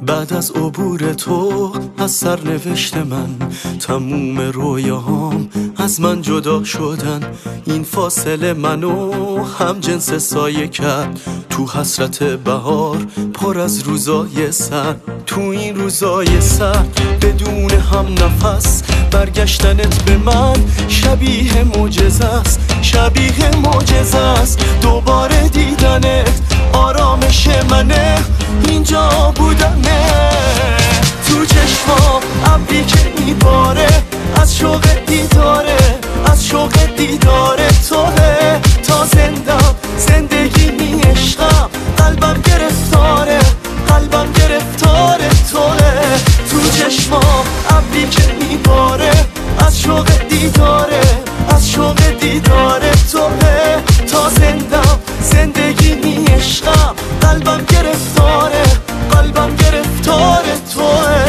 بعد از عبور تو از سرنوشت من تموم رویاهام از من جدا شدن. این فاصله منو هم جنس سایه کرد تو حسرت بهار پر از روزای سرد. تو این روزای سرد بدون هم نفس برگشتنت به من شبیه معجزه است، شبیه معجزه است. دوباره دیدنت آرامش منه، اینجا بودنه. تو چشمام ابری که میباره از شوق دیداره، از شوق دیداره توه. تا زندم زندگی می عشقم، قلبم گرفتاره، قلبم گرفتاره توه. تو چشمام ابری که میباره از شوق دیداره، از شوق دیداره توه. تا زندم زندگی می عشقم، قلبم گرفتاره، قلبم گرفتاره توه.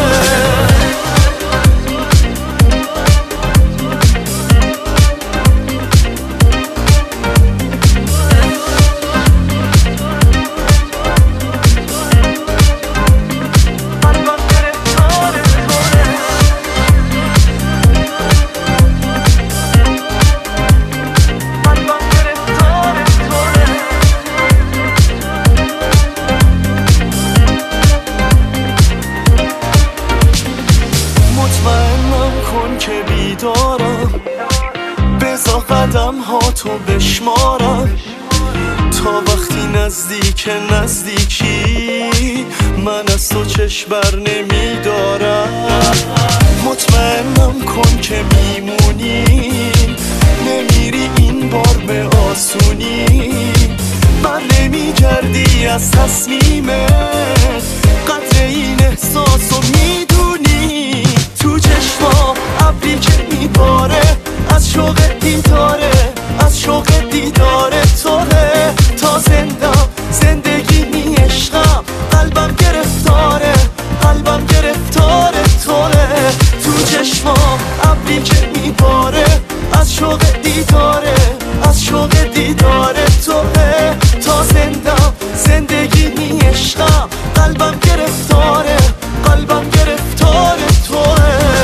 مطمئنم کن که بیدارم، بذار قدم ها تو بشمارم. تا وقتی نزدیک نزدیکی من از تو چشم بر نمیدارم. مطمئنم کن که میمونی، نمیری این بار به آسونی. بر نمیگردی از تصمیمت، قدر این احساسو میدونی. تو چشمام ابری که میباره از شوق دیداره، از شوق دیداره توه. تا زندم زندگی می عشقم، قلبم گرفتاره، قلبم گرفتاره توه. تو چشمام ابری که میباره از شوق دیداره، از شوق دیداره توه. تا زندم زندگی می عشقم، قلبم گرفتاره، قلبم گرفتاره توه.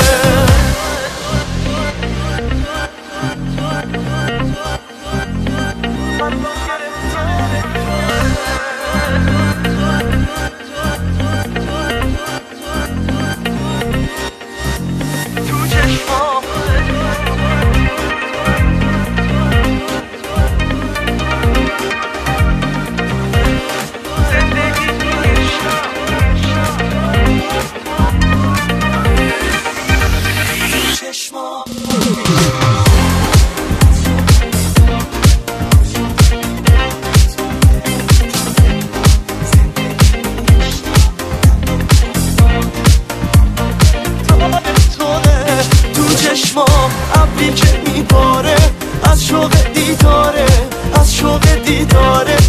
تو چشمام زندگی میشم. تو چشمام چشمام ابری که میباره از شوق دیداره، از شوق دیداره